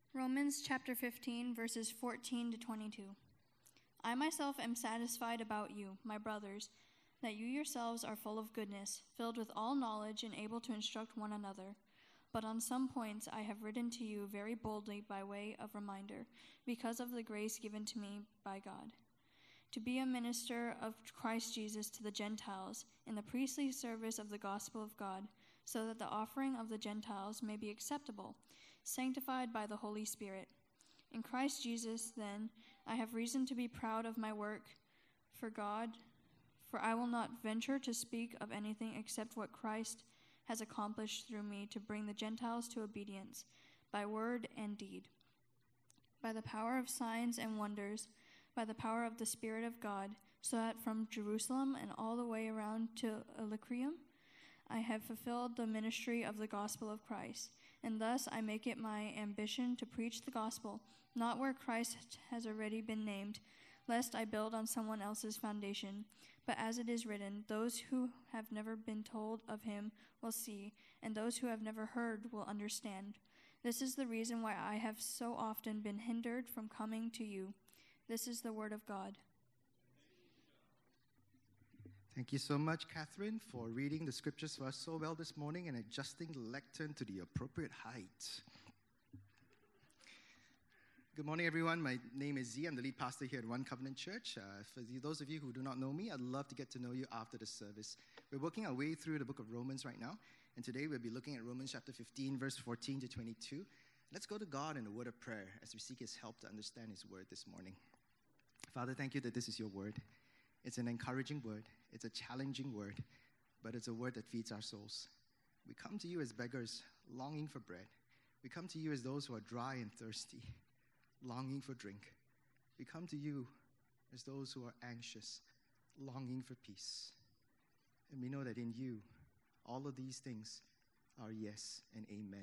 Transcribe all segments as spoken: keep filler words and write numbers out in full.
Romans chapter fifteen, verses fourteen to twenty-two. I myself am satisfied about you, my brothers, that you yourselves are full of goodness, filled with all knowledge, and able to instruct one another. But on some points I have written to you very boldly by way of reminder, because of the grace given to me by God, to be a minister of Christ Jesus to the Gentiles, in the priestly service of the gospel of God, so that the offering of the Gentiles may be acceptable, sanctified by the Holy Spirit. In Christ Jesus, then, I have reason to be proud of my work for God, for I will not venture to speak of anything except what Christ has accomplished through me to bring the Gentiles to obedience, by word and deed, by the power of signs and wonders, by the power of the Spirit of God, so that from Jerusalem and all the way around to Illyricum, I have fulfilled the ministry of the gospel of Christ. And thus I make it my ambition to preach the gospel, not where Christ has already been named, lest I build on someone else's foundation. But as it is written, those who have never been told of him will see, and those who have never heard will understand. This is the reason why I have so often been hindered from coming to you. This is the word of God. Thank you so much, Catherine, for reading the scriptures for us so well this morning and adjusting the lectern to the appropriate height. Good morning, everyone. My name is Z. I'm the lead pastor here at One Covenant Church. Uh, for those of you who do not know me, I'd love to get to know you after the service. We're working our way through the book of Romans right now, and today we'll be looking at Romans chapter fifteen, verse fourteen to twenty-two. Let's go to God in a word of prayer as we seek his help to understand his word this morning. Father, thank you that this is your word. It's an encouraging word. It's a challenging word, but it's a word that feeds our souls. We come to you as beggars, longing for bread. We come to you as those who are dry and thirsty, longing for drink. We come to you as those who are anxious, longing for peace. And we know that in you, all of these things are yes and amen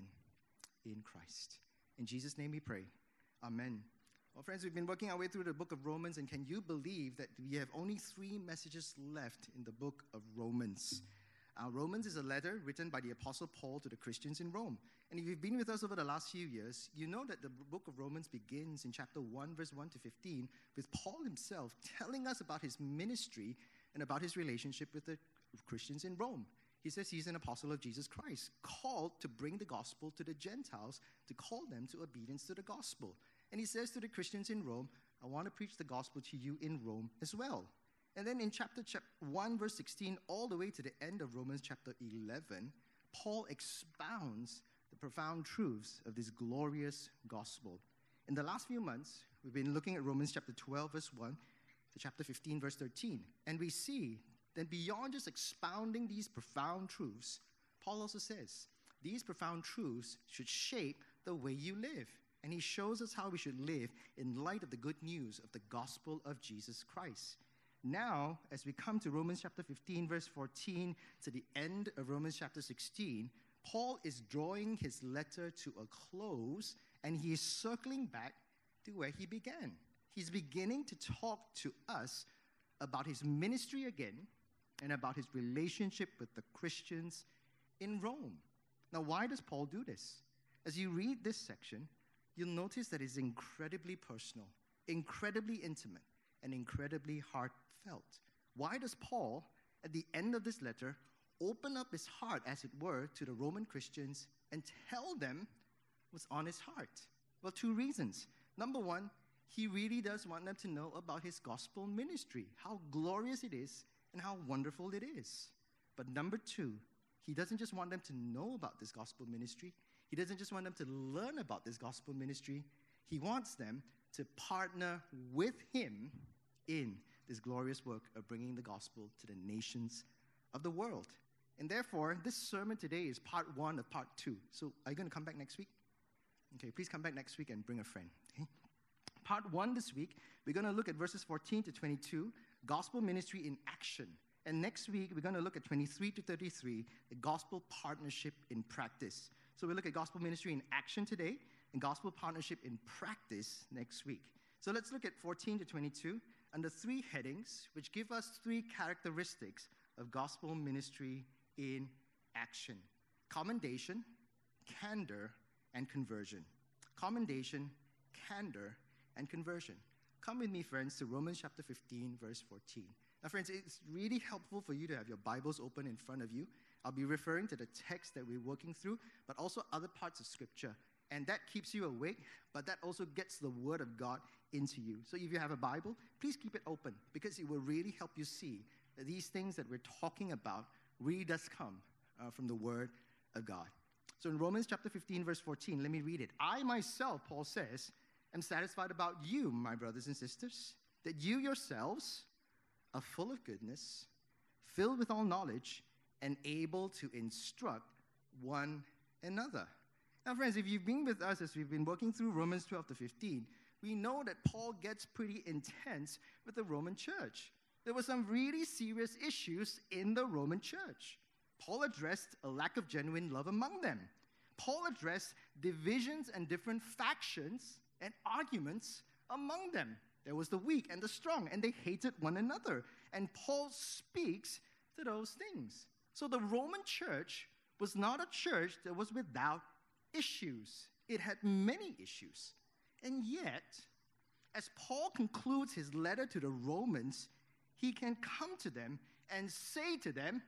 in Christ. In Jesus' name we pray. Amen. Well, friends, we've been working our way through the book of Romans, and can you believe that we have only three messages left in the book of Romans? Uh, Romans is a letter written by the Apostle Paul to the Christians in Rome. And if you've been with us over the last few years, you know that the book of Romans begins in chapter one, verse one to fifteen, with Paul himself telling us about his ministry and about his relationship with the Christians in Rome. He says he's an apostle of Jesus Christ, called to bring the gospel to the Gentiles, to call them to obedience to the gospel. And he says to the Christians in Rome, I want to preach the gospel to you in Rome as well. And then in chapter one, verse sixteen, all the way to the end of Romans chapter eleven, Paul expounds the profound truths of this glorious gospel. In the last few months, we've been looking at Romans chapter twelve, verse one, to chapter fifteen, verse thirteen. And we see that beyond just expounding these profound truths, Paul also says, these profound truths should shape the way you live. And he shows us how we should live in light of the good news of the gospel of Jesus Christ. Now, as we come to Romans chapter fifteen, verse fourteen, to the end of Romans chapter sixteen, Paul is drawing his letter to a close, and he is circling back to where he began. He's beginning to talk to us about his ministry again and about his relationship with the Christians in Rome. Now, why does Paul do this? As you read this section, you'll notice that it's incredibly personal, incredibly intimate, and incredibly heartfelt. Why does Paul, at the end of this letter, open up his heart, as it were, to the Roman Christians and tell them what's on his heart? Well, two reasons. Number one, he really does want them to know about his gospel ministry, how glorious it is and how wonderful it is. But number two, he doesn't just want them to know about this gospel ministry. He doesn't just want them to learn about this gospel ministry. He wants them to partner with him in this glorious work of bringing the gospel to the nations of the world. And therefore, this sermon today is part one of part two. So are you going to come back next week? Okay, please come back next week and bring a friend. Okay? Part one this week, we're going to look at verses fourteen to twenty-two, gospel ministry in action. And next week, we're going to look at twenty-three to thirty-three, the gospel partnership in practice. So we'll look at gospel ministry in action today and gospel partnership in practice next week. So let's look at fourteen to twenty-two under three headings, which give us three characteristics of gospel ministry in action: commendation, candor, and conversion. commendation, candor, and conversion. Come with me, friends, to Romans chapter fifteen, verse fourteen. Now, friends, it's really helpful for you to have your Bibles open in front of you. I'll be referring to the text that we're working through, but also other parts of Scripture. And that keeps you awake, but that also gets the Word of God into you. So if you have a Bible, please keep it open, because it will really help you see that these things that we're talking about really does come uh, from the Word of God. So in Romans chapter fifteen, verse fourteen, let me read it. I myself, Paul says, am satisfied about you, my brothers and sisters, that you yourselves are full of goodness, filled with all knowledge, and able to instruct one another. Now, friends, if you've been with us as we've been working through Romans twelve to fifteen, we know that Paul gets pretty intense with the Roman church. There were some really serious issues in the Roman church. Paul addressed a lack of genuine love among them. Paul addressed divisions and different factions and arguments among them. There was the weak and the strong, and they hated one another. And Paul speaks to those things. So the Roman church was not a church that was without issues. It had many issues. And yet, as Paul concludes his letter to the Romans, he can come to them and say to them,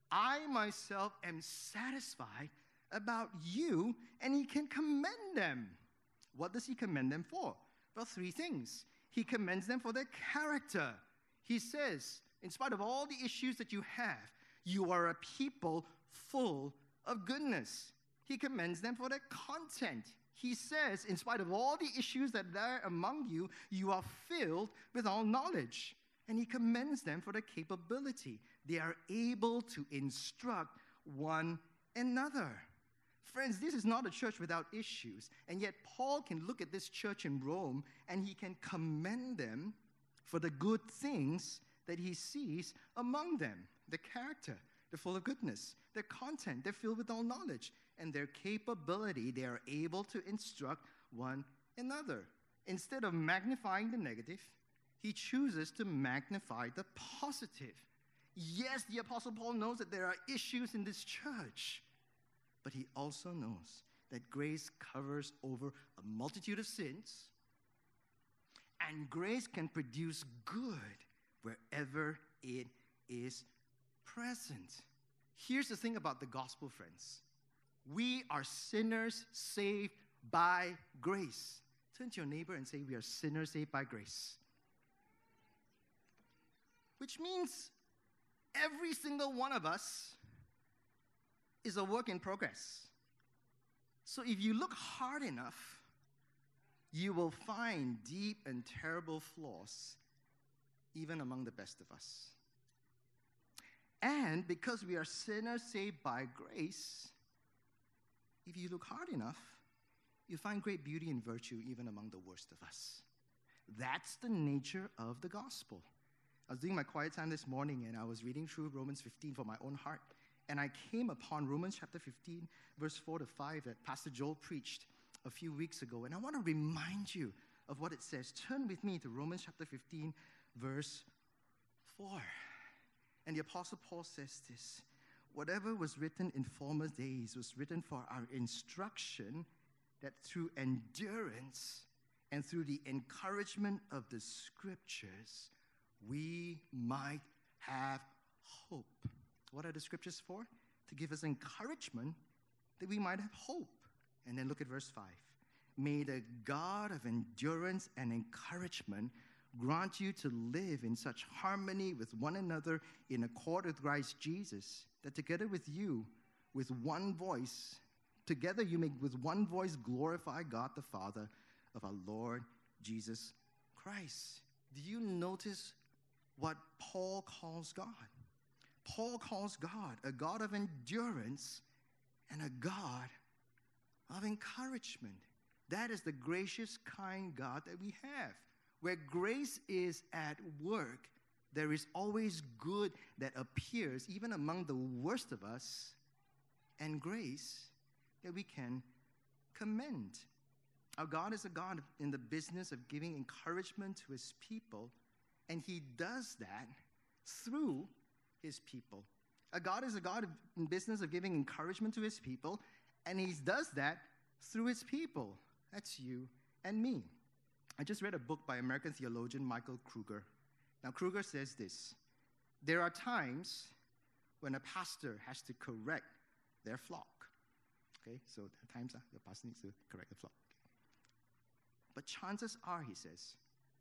I myself am satisfied about you, and he can commend them. What does he commend them for? Well, three things. He commends them for their character. He says, in spite of all the issues that you have, you are a people full of goodness. He commends them for their content. He says, in spite of all the issues that are among you, you are filled with all knowledge. And he commends them for their capability. They are able to instruct one another. Friends, this is not a church without issues. And yet Paul can look at this church in Rome and he can commend them for the good things that he sees among them. Their character, they're full of goodness. Their content, they're filled with all knowledge. And their capability, they are able to instruct one another. Instead of magnifying the negative, he chooses to magnify the positive. Yes, the Apostle Paul knows that there are issues in this church, but he also knows that grace covers over a multitude of sins, and grace can produce good wherever it is present. Here's the thing about the gospel, friends. We are sinners saved by grace. Turn to your neighbor and say, we are sinners saved by grace. Which means every single one of us is a work in progress. So if you look hard enough, you will find deep and terrible flaws even among the best of us. And because we are sinners saved by grace, if you look hard enough, you find great beauty and virtue even among the worst of us. That's the nature of the gospel. I was doing my quiet time this morning, and I was reading through Romans fifteen for my own heart, and I came upon Romans chapter fifteen, verse four to five that Pastor Joel preached a few weeks ago, and I want to remind you of what it says. Turn with me to Romans chapter fifteen, verse four. And the Apostle Paul says this, whatever was written in former days was written for our instruction, that through endurance and through the encouragement of the Scriptures, we might have hope. What are the Scriptures for? To give us encouragement that we might have hope. And then look at verse five. May the God of endurance and encouragement grant you to live in such harmony with one another in accord with Christ Jesus, that together with you, with one voice, together you may with one voice glorify God the Father of our Lord Jesus Christ. Do you notice what Paul calls God? Paul calls God a God of endurance and a God of encouragement. That is the gracious, kind God that we have. Where grace is at work, there is always good that appears even among the worst of us, and grace that we can commend. Our God is a God in the business of giving encouragement to his people, and he does that through his people. Our God is a God in business of giving encouragement to his people, and he does that through his people. That's you and me. I just read a book by American theologian Michael Kruger. Now, Kruger says this: there are times when a pastor has to correct their flock. Okay, so there are times uh, the pastor needs to correct the flock. But chances are, he says,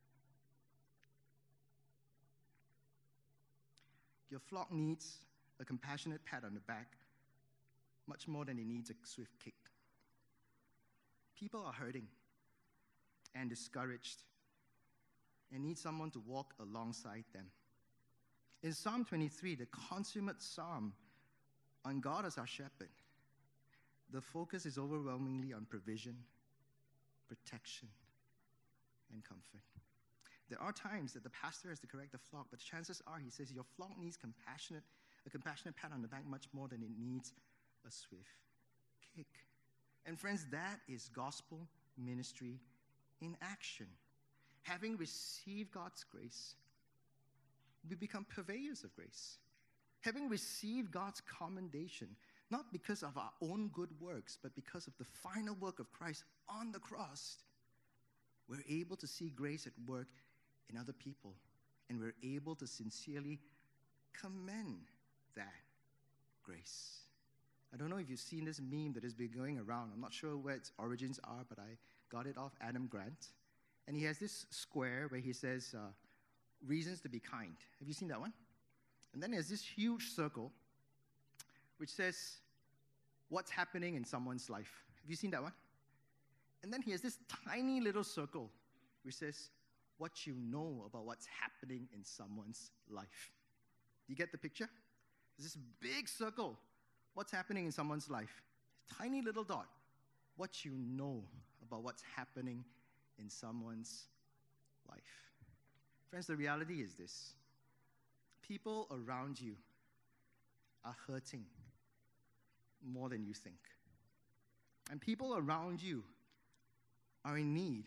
your flock needs a compassionate pat on the back much more than it needs a swift kick. People are hurting and discouraged and need someone to walk alongside them. In Psalm twenty-three, the consummate psalm on God as our shepherd, the focus is overwhelmingly on provision, protection, and comfort. There are times that the pastor has to correct the flock, but chances are, he says, your flock needs compassionate, a compassionate pat on the back much more than it needs a swift kick. And friends, that is gospel ministry in action. Having received God's grace, we become purveyors of grace. Having received God's commendation, not because of our own good works, but because of the final work of Christ on the cross, we're able to see grace at work in other people, and we're able to sincerely commend that grace. I don't know if you've seen this meme that has been going around. I'm not sure where its origins are, but I got it off Adam Grant. And he has this square where he says, uh, reasons to be kind. Have you seen that one? And then there's this huge circle which says, what's happening in someone's life. Have you seen that one? And then he has this tiny little circle which says, what you know about what's happening in someone's life. Do you get the picture? There's this big circle. What's happening in someone's life? Tiny little dot. What you know about what's happening in someone's life. Friends, the reality is this. People around you are hurting more than you think. And people around you are in need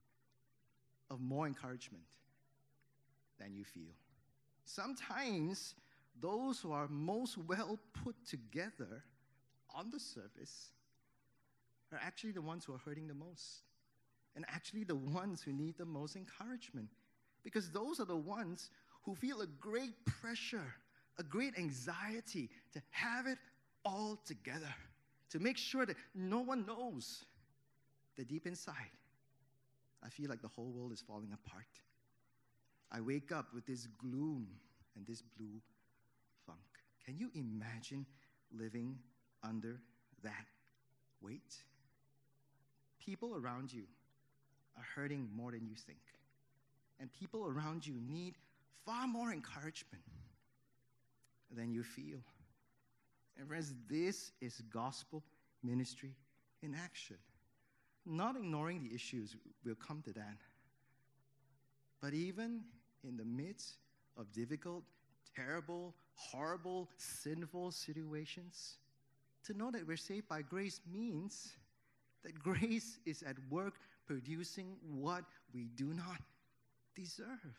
of more encouragement than you feel. Sometimes those who are most well put together on the surface are actually the ones who are hurting the most, and actually the ones who need the most encouragement, because those are the ones who feel a great pressure, a great anxiety to have it all together, to make sure that no one knows that deep inside, I feel like the whole world is falling apart. I wake up with this gloom and this blue funk. Can you imagine living under that weight? People around you are hurting more than you think. And people around you need far more encouragement than you feel. And friends, this is gospel ministry in action. Not ignoring the issues, we'll come to that. But even in the midst of difficult, terrible, horrible, sinful situations, to know that we're saved by grace means that grace is at work producing what we do not deserve.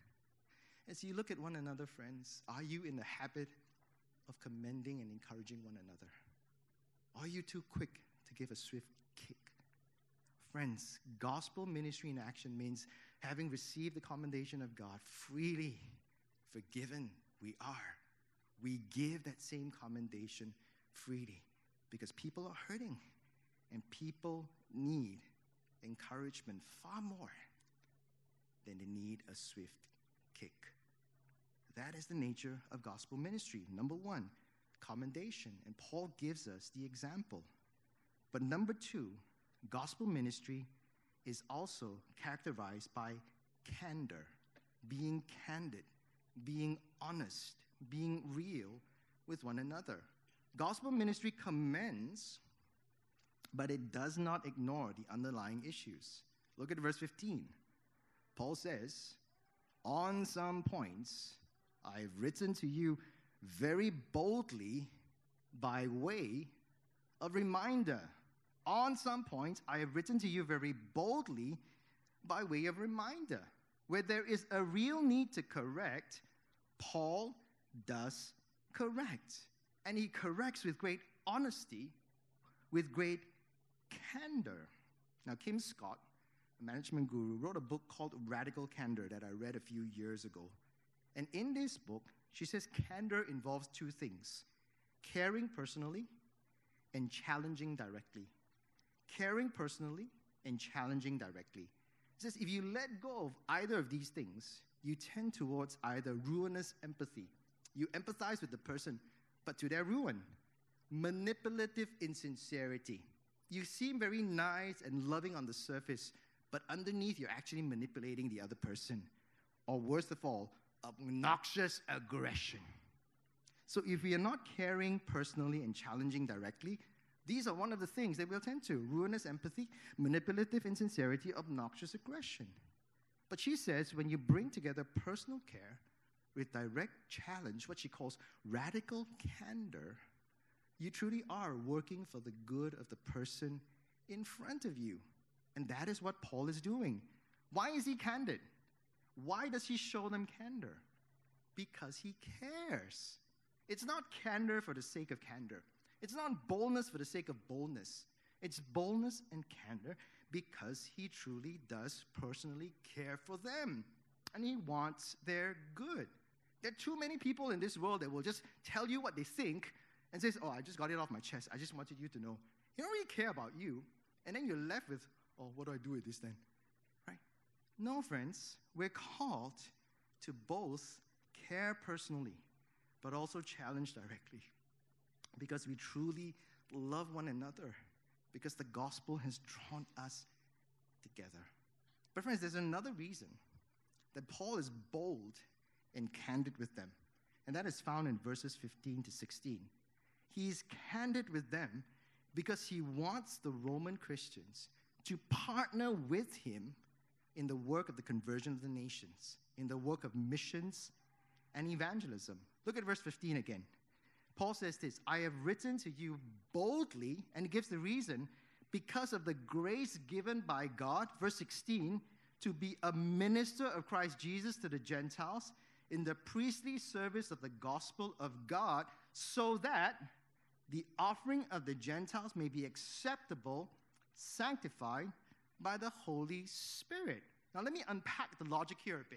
As you look at one another, friends, are you in the habit of commending and encouraging one another? Are you too quick to give a swift kick? Friends, gospel ministry in action means having received the commendation of God, freely forgiven we are. We give that same commendation freely because people are hurting and people need encouragement far more than they need a swift kick. That is the nature of gospel ministry. Number one, commendation, and Paul gives us the example. But number two, gospel ministry is also characterized by candor, being candid, being honest, being real with one another. Gospel ministry commends, but it does not ignore the underlying issues. Look at verse fifteen. Paul says, on some points, I've written to you very boldly by way of reminder. On some points, I have written to you very boldly by way of reminder. Where there is a real need to correct, Paul does correct. And he corrects with great honesty, with great candor. Now, Kim Scott, a management guru, wrote a book called Radical Candor that I read a few years ago. And in this book, she says candor involves two things: caring personally and challenging directly. Caring personally and challenging directly. It says if you let go of either of these things, you tend towards either ruinous empathy. You empathize with the person, but to their ruin. Manipulative insincerity. You seem very nice and loving on the surface, but underneath you're actually manipulating the other person. Or worst of all, obnoxious aggression. So if we are not caring personally and challenging directly, these are one of the things that we'll tend to: ruinous empathy, manipulative insincerity, obnoxious aggression. But she says when you bring together personal care with direct challenge, what she calls radical candor, you truly are working for the good of the person in front of you. And that is what Paul is doing. Why is he candid? Why does he show them candor? Because he cares. It's not candor for the sake of candor. It's not boldness for the sake of boldness. It's boldness and candor because he truly does personally care for them. And he wants their good. There are too many people in this world that will just tell you what they think and says, oh, I just got it off my chest. I just wanted you to know. He don't really care about you. And then you're left with, oh, what do I do with this then? Right? No, friends. We're called to both care personally, but also challenge directly. Because we truly love one another. Because the gospel has drawn us together. But friends, there's another reason that Paul is bold and candid with them. And that is found in verses fifteen to sixteen. He's candid with them because he wants the Roman Christians to partner with him in the work of the conversion of the nations, in the work of missions and evangelism. Look at verse fifteen again. Paul says this, I have written to you boldly, and he gives the reason, because of the grace given by God, verse sixteen, to be a minister of Christ Jesus to the Gentiles in the priestly service of the gospel of God, so that the offering of the Gentiles may be acceptable, sanctified by the Holy Spirit. Now let me unpack the logic here a bit.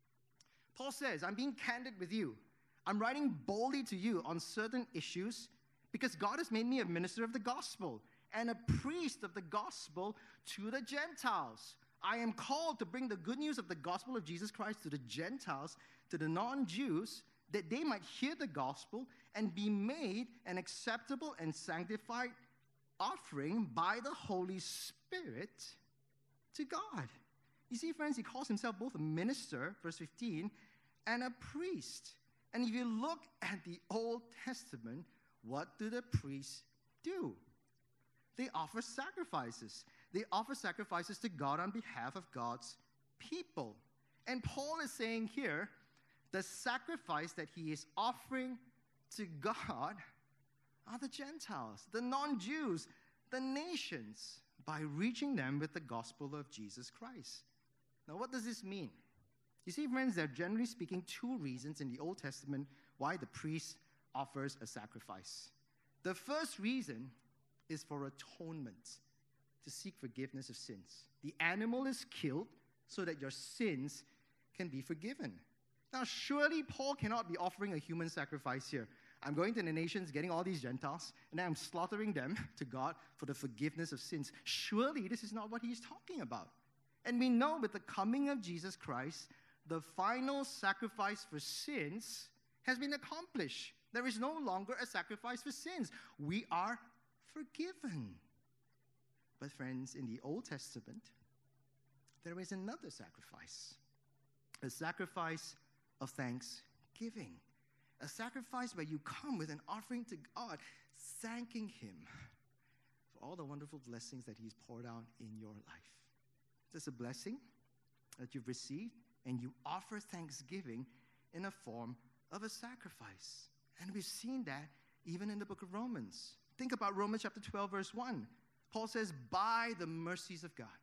Paul says, I'm being candid with you. I'm writing boldly to you on certain issues because God has made me a minister of the gospel and a priest of the gospel to the Gentiles. I am called to bring the good news of the gospel of Jesus Christ to the Gentiles, to the non-Jews, that they might hear the gospel and be made an acceptable and sanctified offering by the Holy Spirit to God. You see, friends, he calls himself both a minister, verse fifteen, and a priest. And if you look at the Old Testament, what do the priests do? They offer sacrifices. They offer sacrifices to God on behalf of God's people. And Paul is saying here, the sacrifice that he is offering to God are the Gentiles, the non-Jews, the nations, by reaching them with the gospel of Jesus Christ. Now, what does this mean? You see, friends, there are generally speaking two reasons in the Old Testament why the priest offers a sacrifice. The first reason is for atonement, to seek forgiveness of sins. The animal is killed so that your sins can be forgiven. Now, surely Paul cannot be offering a human sacrifice here. I'm going to the nations, getting all these Gentiles, and I'm slaughtering them to God for the forgiveness of sins. Surely this is not what he's talking about. And we know with the coming of Jesus Christ, the final sacrifice for sins has been accomplished. There is no longer a sacrifice for sins. We are forgiven. But friends, in the Old Testament, there is another sacrifice. A sacrifice of thanksgiving. A sacrifice where you come with an offering to God, thanking him for all the wonderful blessings that he's poured out in your life. There's a blessing that you've received, and you offer thanksgiving in a form of a sacrifice. And we've seen that even in the book of Romans. Think about Romans chapter twelve, verse one. Paul says, by the mercies of God,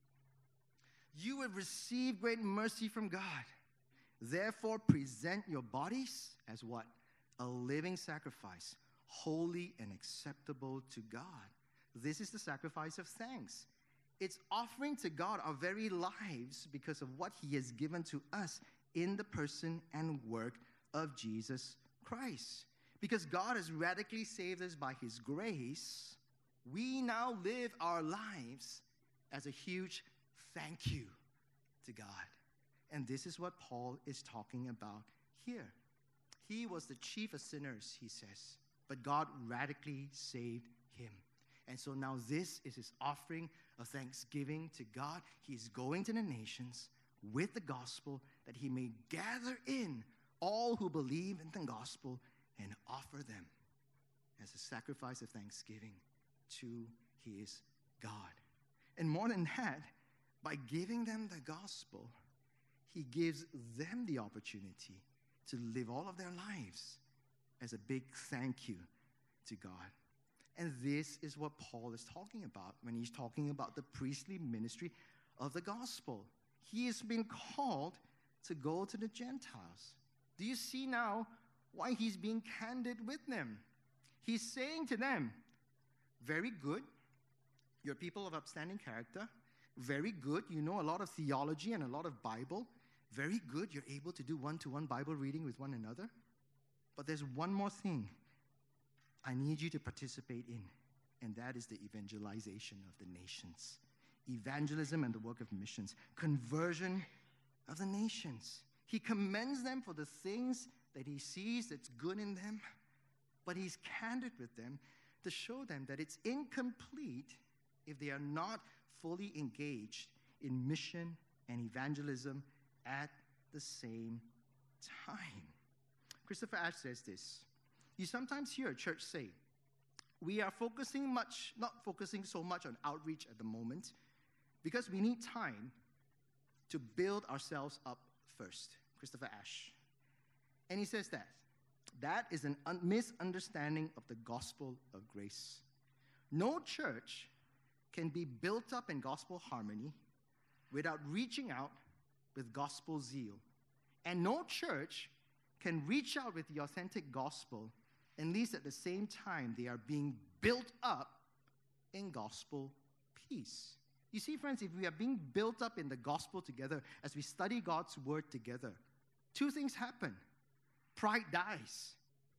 you have received great mercy from God. Therefore, present your bodies as what? A living sacrifice, holy and acceptable to God. This is the sacrifice of thanks. It's offering to God our very lives because of what he has given to us in the person and work of Jesus Christ. Because God has radically saved us by his grace, we now live our lives as a huge thank you to God. And this is what Paul is talking about here. He was the chief of sinners, he says, but God radically saved him. And so now this is his offering of thanksgiving to God. He's going to the nations with the gospel that he may gather in all who believe in the gospel and offer them as a sacrifice of thanksgiving to his God. And more than that, by giving them the gospel, he gives them the opportunity to live all of their lives as a big thank you to God. And this is what Paul is talking about when he's talking about the priestly ministry of the gospel. He has been called to go to the Gentiles. Do you see now why he's being candid with them? He's saying to them, very good, you're people of upstanding character. Very good, you know a lot of theology and a lot of Bible. Very good, you're able to do one-to-one Bible reading with one another. But there's one more thing I need you to participate in, and that is the evangelization of the nations. Evangelism and the work of missions. Conversion of the nations. He commends them for the things that he sees that's good in them, but he's candid with them to show them that it's incomplete if they are not fully engaged in mission and evangelism at the same time. Christopher Ash says this. You sometimes hear a church say, we are focusing much, not focusing so much on outreach at the moment because we need time to build ourselves up first. Christopher Ash. And he says that. That is a un- misunderstanding of the gospel of grace. No church can be built up in gospel harmony without reaching out with gospel zeal. And no church can reach out with the authentic gospel unless at the same time they are being built up in gospel peace. You see, friends, if we are being built up in the gospel together as we study God's word together, two things happen. Pride dies.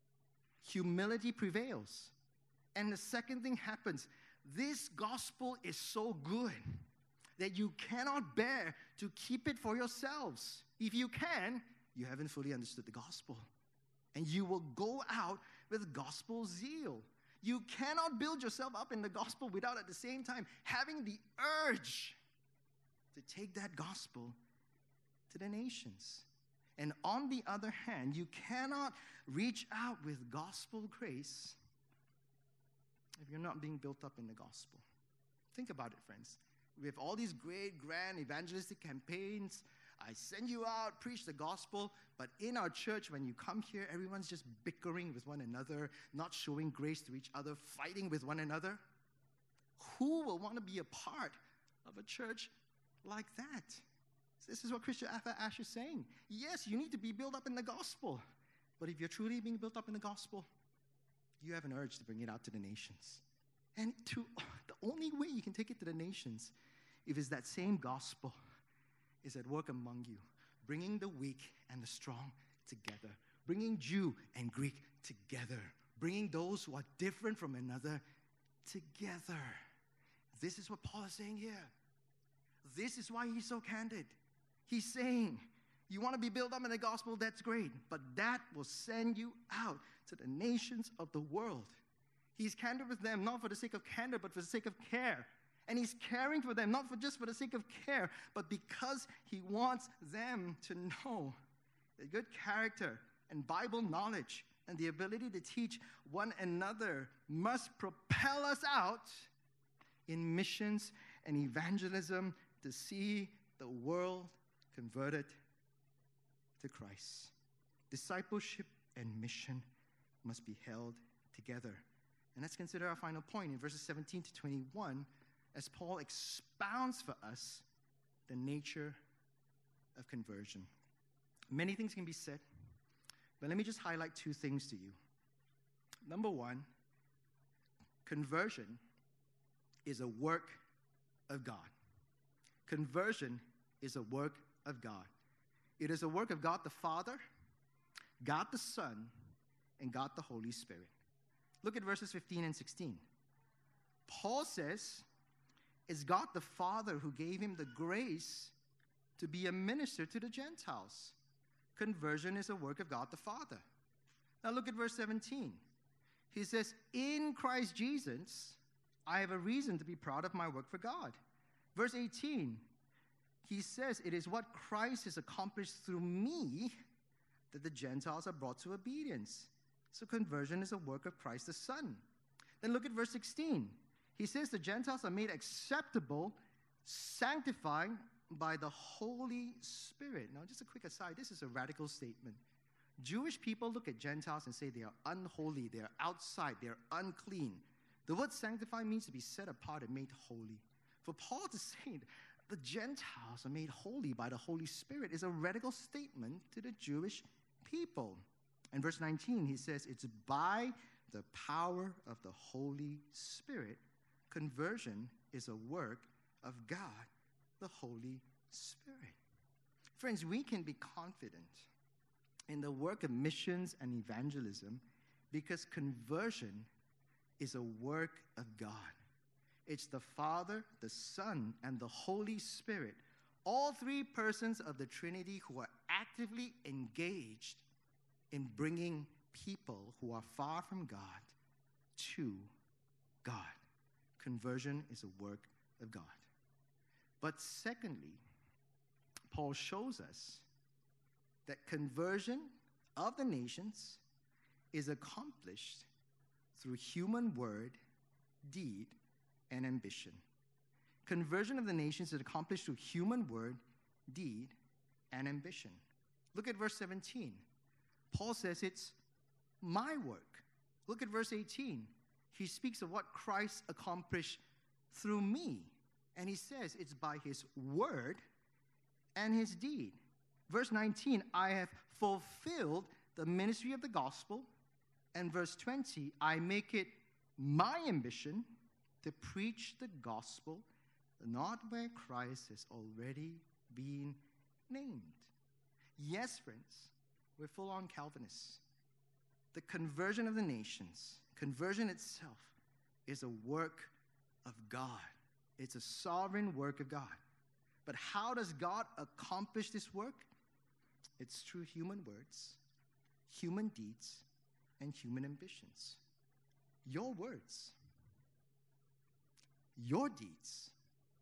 Humility prevails. And the second thing happens. This gospel is so good that you cannot bear to keep it for yourselves. If you can, you haven't fully understood the gospel. And you will go out with gospel zeal. You cannot build yourself up in the gospel without at the same time having the urge to take that gospel to the nations. And on the other hand, you cannot reach out with gospel grace if you're not being built up in the gospel. Think about it, friends. We have all these great, grand evangelistic campaigns. I send you out, preach the gospel, but in our church, when you come here, everyone's just bickering with one another, not showing grace to each other, fighting with one another. Who will want to be a part of a church like that? This is what Christian Ash is saying. Yes, you need to be built up in the gospel, but if you're truly being built up in the gospel, you have an urge to bring it out to the nations. And to, the only way you can take it to the nations, if it's that same gospel, is at work among you, bringing the weak and the strong together, bringing Jew and Greek together, bringing those who are different from another together. This is what Paul is saying here. This is why he's so candid. He's saying, you want to be built up in the gospel, that's great, but that will send you out to the nations of the world. He's candid with them, not for the sake of candor, but for the sake of care. And he's caring for them, not for just for the sake of care, but because he wants them to know that good character and Bible knowledge and the ability to teach one another must propel us out in missions and evangelism to see the world converted to Christ. Discipleship and mission must be held together. And let's consider our final point in verses seventeen to twenty-one as Paul expounds for us the nature of conversion. Many things can be said, but let me just highlight two things to you. Number one, conversion is a work of God. Conversion is a work of God. It is a work of God the Father, God the Son, and God the Holy Spirit. Look at verses fifteen and sixteen. Paul says, it's God the Father who gave him the grace to be a minister to the Gentiles. Conversion is a work of God the Father. Now look at verse seventeen. He says, in Christ Jesus, I have a reason to be proud of my work for God. Verse eighteen, he says, it is what Christ has accomplished through me that the Gentiles are brought to obedience. So conversion is a work of Christ the Son. Then look at verse sixteen. He says the Gentiles are made acceptable, sanctified by the Holy Spirit. Now, just a quick aside, this is a radical statement. Jewish people look at Gentiles and say they are unholy, they are outside, they are unclean. The word sanctify means to be set apart and made holy. For Paul to say the Gentiles are made holy by the Holy Spirit is a radical statement to the Jewish people. In verse nineteen, he says, it's by the power of the Holy Spirit. Conversion is a work of God, the Holy Spirit. Friends, we can be confident in the work of missions and evangelism because conversion is a work of God. It's the Father, the Son, and the Holy Spirit, all three persons of the Trinity who are actively engaged in bringing people who are far from God to God. Conversion is a work of God. But secondly, Paul shows us that conversion of the nations is accomplished through human word, deed, and ambition. Conversion of the nations is accomplished through human word, deed, and ambition. Look at verse seventeen. Paul says it's my work. Look at verse eighteen. He speaks of what Christ accomplished through me. And he says it's by his word and his deed. Verse nineteen, I have fulfilled the ministry of the gospel. And verse twenty, I make it my ambition to preach the gospel, not where Christ has already been named. Yes, friends, we're full-on Calvinists. The conversion of the nations, conversion itself, is a work of God. It's a sovereign work of God. But how does God accomplish this work? It's through human words, human deeds, and human ambitions. Your words, your deeds,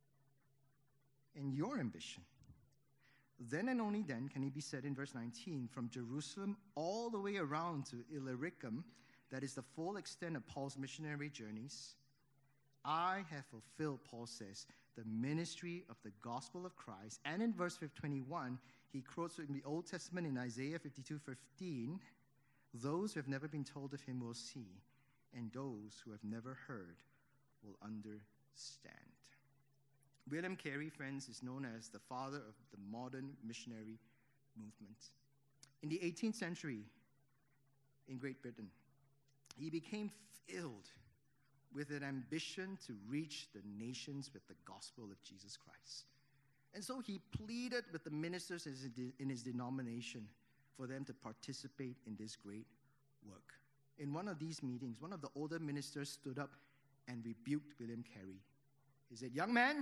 and your ambition. Then and only then can it be said in verse nineteen, from Jerusalem all the way around to Illyricum, that is the full extent of Paul's missionary journeys, I have fulfilled, Paul says, the ministry of the gospel of Christ. And in verse twenty-one, he quotes in the Old Testament in Isaiah fifty-two fifteen, those who have never been told of him will see, and those who have never heard will understand. William Carey, friends, is known as the father of the modern missionary movement. In the eighteenth century, in Great Britain, he became filled with an ambition to reach the nations with the gospel of Jesus Christ. And so he pleaded with the ministers in his denomination for them to participate in this great work. In one of these meetings, one of the older ministers stood up and rebuked William Carey. He said, young man,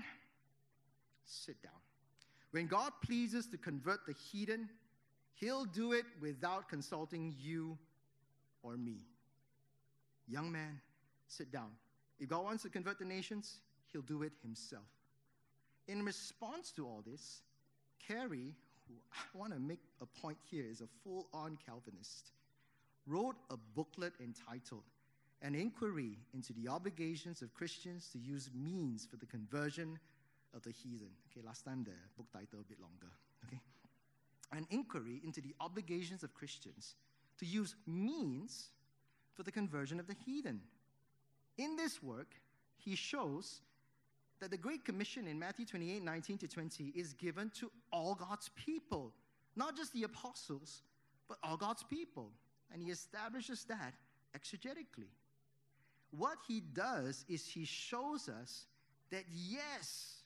sit down. When God pleases to convert the heathen, he'll do it without consulting you or me. Young man, sit down. If God wants to convert the nations, he'll do it himself. In response to all this, Carey, who I want to make a point here, is a full-on Calvinist, wrote a booklet entitled An Inquiry into the Obligations of Christians to Use Means for the Conversion of the Heathen. Okay, last time the book title a bit longer. Okay, An Inquiry into the Obligations of Christians to Use Means for the Conversion of the Heathen. In this work, he shows that the Great Commission in Matthew twenty-eight, nineteen to twenty is given to all God's people, not just the apostles, but all God's people. And he establishes that exegetically. What he does is he shows us that yes,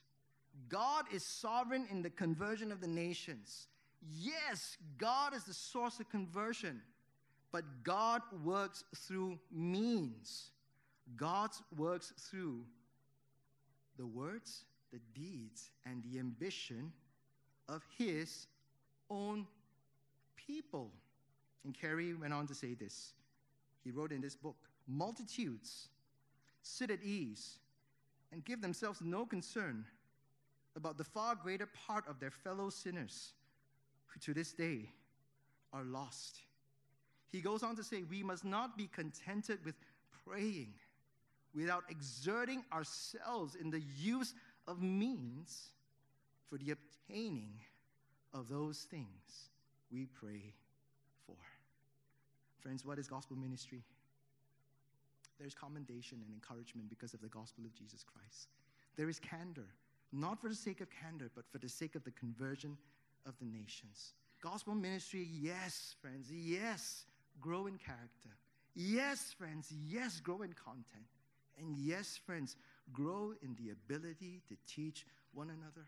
God is sovereign in the conversion of the nations. Yes, God is the source of conversion, but God works through means. God works through the words, the deeds, and the ambition of his own people. And Carey went on to say this. He wrote in this book, multitudes sit at ease and give themselves no concern about the far greater part of their fellow sinners who to this day are lost. He goes on to say, we must not be contented with praying without exerting ourselves in the use of means for the obtaining of those things we pray for. Friends, what is gospel ministry? There's commendation and encouragement because of the gospel of Jesus Christ. There is candor, not for the sake of candor, but for the sake of the conversion of the nations. Gospel ministry, yes, friends, yes, grow in character. Yes, friends, yes, grow in content. And yes, friends, grow in the ability to teach one another.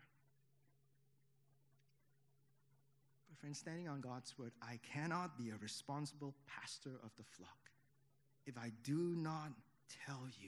But friends, standing on God's word, I cannot be a responsible pastor of the flock if I do not tell you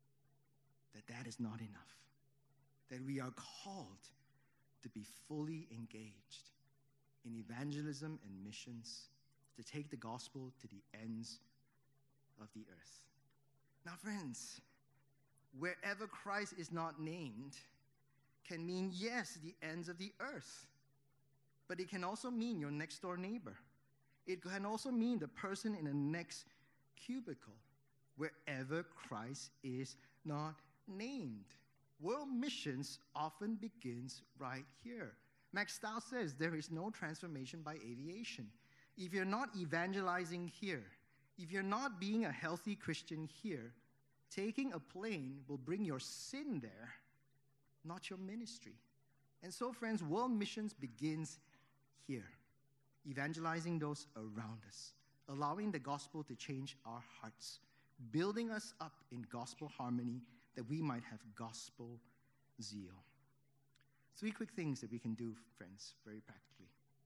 that that is not enough, that we are called to be fully engaged in evangelism and missions, to take the gospel to the ends of the earth. Now, friends, wherever Christ is not named can mean, yes, the ends of the earth, but it can also mean your next door neighbor. It can also mean the person in the next cubicle, wherever Christ is not named. World missions often begins right here. Max Stiles says there is no transformation by aviation. If you're not evangelizing here, if you're not being a healthy Christian here, taking a plane will bring your sin there, not your ministry. And so, friends, world missions begins here, evangelizing those around us, allowing the gospel to change our hearts, building us up in gospel harmony that we might have gospel zeal. Three quick things that we can do, friends, very practically.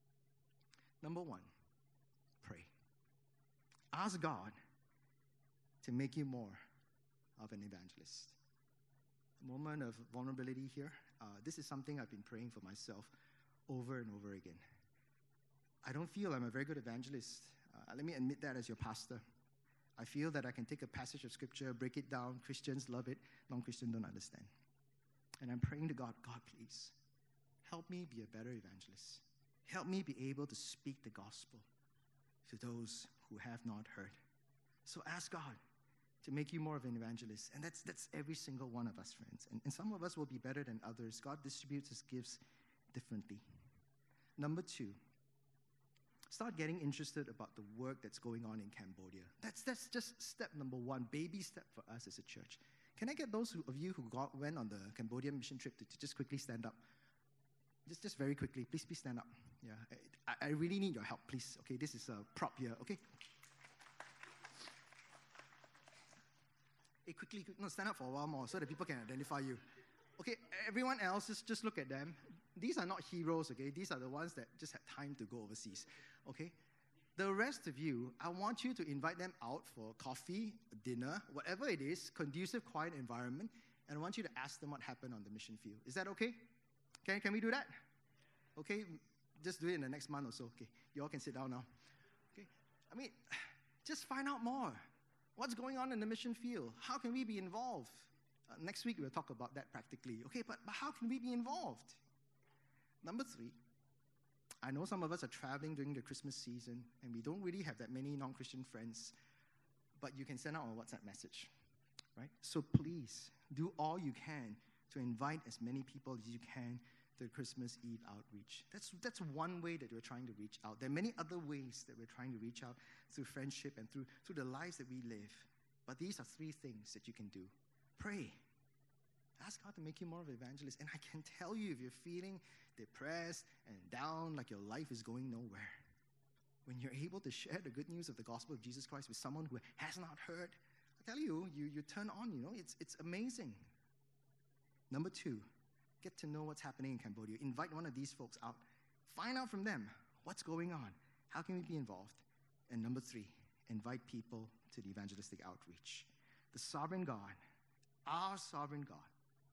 Number one, pray. Ask God to make you more of an evangelist. A moment of vulnerability here. Uh, this is something I've been praying for myself over and over again. I don't feel I'm a very good evangelist. Uh, let me admit that as your pastor. I feel that I can take a passage of scripture, break it down. Christians love it. Non-Christians don't understand. And I'm praying to God, God, please, help me be a better evangelist. Help me be able to speak the gospel to those who have not heard. So ask God to make you more of an evangelist. And that's that's every single one of us, friends. And, and some of us will be better than others. God distributes his gifts differently. Number two, start getting interested about the work that's going on in Cambodia. That's that's just step number one, baby step for us as a church. Can I get those who, of you who got, went on the Cambodian mission trip to, to just quickly stand up? Just, just very quickly, please, please stand up. Yeah, I, I really need your help, please. Okay, this is a prop here. Okay. Hey, quickly, quick, no, stand up for a while more so that people can identify you. Okay, everyone else, just, just look at them. These are not heroes, okay? These are the ones that just had time to go overseas, okay? The rest of you, I want you to invite them out for coffee, dinner, whatever it is, conducive, quiet environment, and I want you to ask them what happened on the mission field. Is that okay? Can, can we do that? Okay, just do it in the next month or so. Okay, you all can sit down now. Okay, I mean, just find out more. What's going on in the mission field? How can we be involved? Uh, next week, we'll talk about that practically. Okay, but, but how can we be involved? Number three, I know some of us are traveling during the Christmas season, and we don't really have that many non-Christian friends, but you can send out a WhatsApp message, right? So please, do all you can to invite as many people as you can to the Christmas Eve outreach. That's, that's one way that we're trying to reach out. There are many other ways that we're trying to reach out through friendship and through, through the lives that we live. But these are three things that you can do. Pray. Ask God to make you more of an evangelist. And I can tell you, if you're feeling depressed and down, like your life is going nowhere, when you're able to share the good news of the gospel of Jesus Christ with someone who has not heard, I tell you, you, you turn on, you know, it's, it's amazing. Number two, Get to know what's happening in Cambodia. Invite one of these folks out. Find out from them what's going on. How can we be involved? And number three, invite people to the evangelistic outreach. The sovereign God, our sovereign God,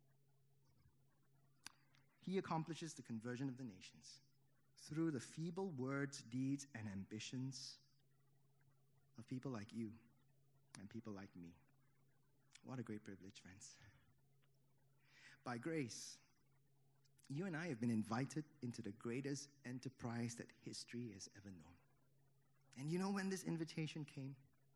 He accomplishes the conversion of the nations through the feeble words, deeds, and ambitions of people like you and people like me. What a great privilege, friends. By grace, you and I have been invited into the greatest enterprise that history has ever known. And you know when this invitation came?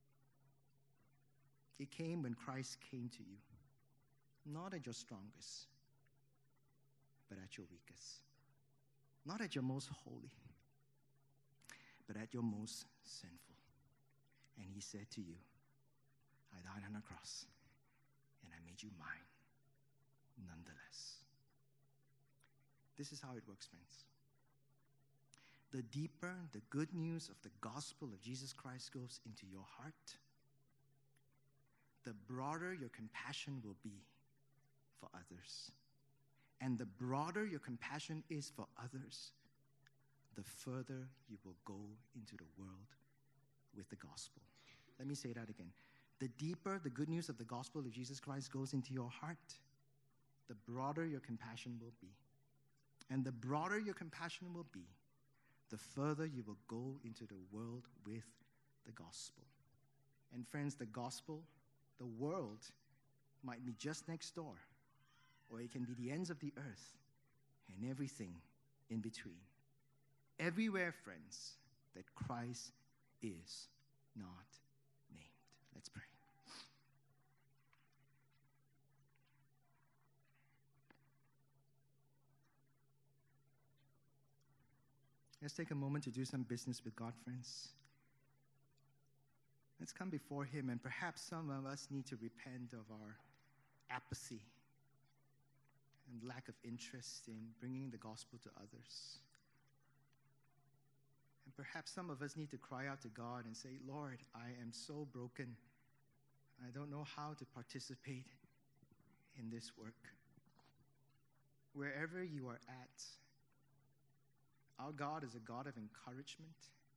It came when Christ came to you, not at your strongest, but at your weakest. Not at your most holy, but at your most sinful. And He said to you, I died on the cross, and I made you mine nonetheless. This is how it works, friends. The deeper the good news of the gospel of Jesus Christ goes into your heart, the broader your compassion will be for others. And the broader your compassion is for others, the further you will go into the world with the gospel. Let me say that again. The deeper the good news of the gospel of Jesus Christ goes into your heart, the broader your compassion will be. And the broader your compassion will be, the further you will go into the world with the gospel. And friends, the gospel, the world, might be just next door, or it can be the ends of the earth and everything in between. Everywhere, friends, that Christ is not named. Let's pray. Let's take a moment to do some business with God, friends. Let's come before Him, and perhaps some of us need to repent of our apathy and lack of interest in bringing the gospel to others. And perhaps some of us need to cry out to God and say, Lord, I am so broken. I don't know how to participate in this work. Wherever you are at, our God is a God of encouragement,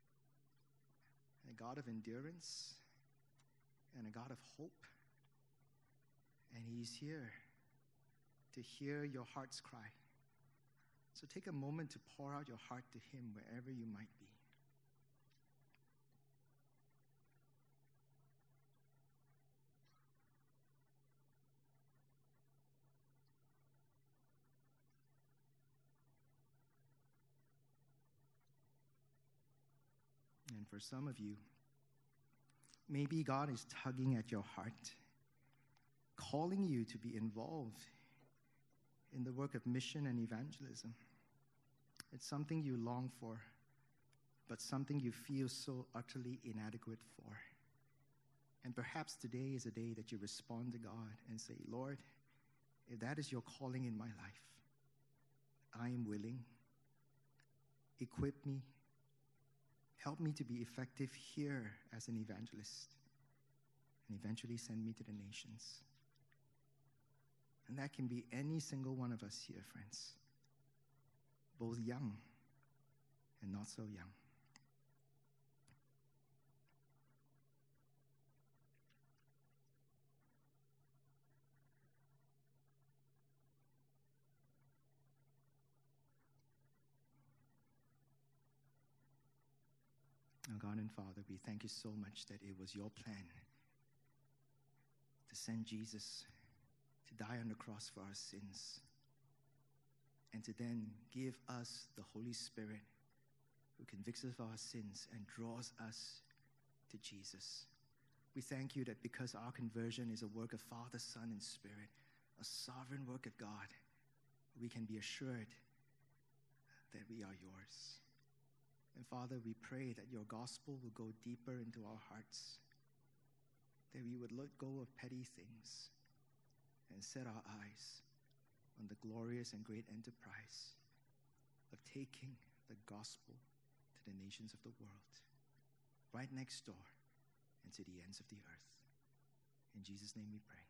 a God of endurance, and a God of hope. And He's here to hear your heart's cry. So take a moment to pour out your heart to Him wherever you might be. And for some of you, maybe God is tugging at your heart, calling you to be involved in the work of mission and evangelism. It's something you long for, but something you feel so utterly inadequate for. And perhaps today is a day that you respond to God and say, Lord, if that is your calling in my life, I am willing. Equip me. Help me to be effective here as an evangelist, and eventually send me to the nations. And that can be any single one of us here, friends, both young and not so young. Our God and Father, we thank you so much that it was your plan to send Jesus to die on the cross for our sins, and to then give us the Holy Spirit who convicts us of our sins and draws us to Jesus. We thank you that because our conversion is a work of Father, Son, and Spirit, a sovereign work of God, we can be assured that we are yours. And Father, we pray that your gospel will go deeper into our hearts, that we would let go of petty things and set our eyes on the glorious and great enterprise of taking the gospel to the nations of the world, right next door and to the ends of the earth. In Jesus' name we pray.